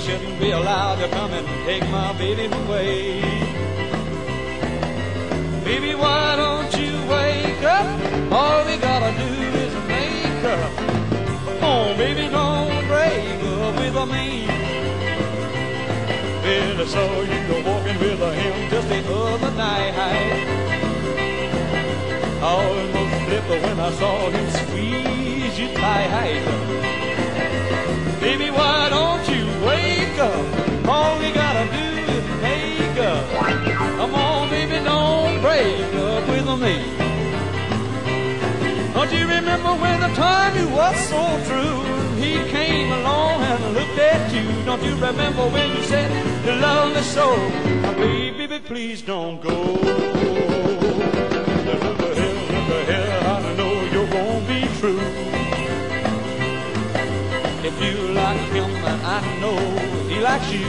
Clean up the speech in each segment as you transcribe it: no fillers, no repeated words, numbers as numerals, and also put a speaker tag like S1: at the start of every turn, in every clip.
S1: shouldn't be allowed to come and take my baby away. Baby, why don't you wake up? All we gotta do is make up. Come on, baby, don't break up with me. Well, I saw you go walking with him just the other night. I almost flipped when I saw him squeeze you tight. Baby, why don't you wake up? All we gotta do is make up. Come on, baby, don't break up with me. Don't you remember when the time you was so true? He came along and looked at you. Don't you remember when you said you love me so? Now, baby, please don't go. Look ahead, I know you're gonna be true. If you like him, and I know he likes you.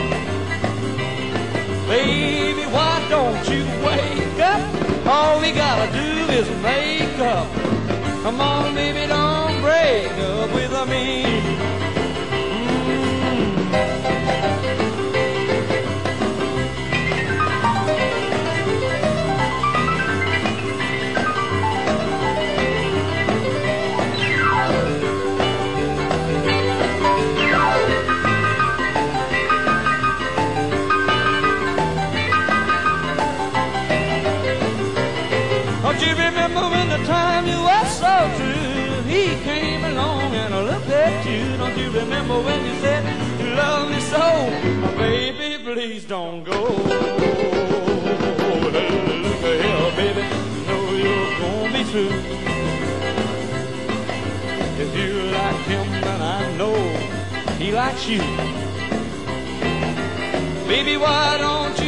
S1: Baby, why don't you wake up? All we gotta do is make up. Come on, baby, don't break up with me. Don't you remember when the time you were so true? He came along and looked at you. Don't you remember when you said you love me so? Oh, baby, please don't go. Look here, baby, you know you're gonna be true. If you like him, then I know he likes you. Baby, why don't you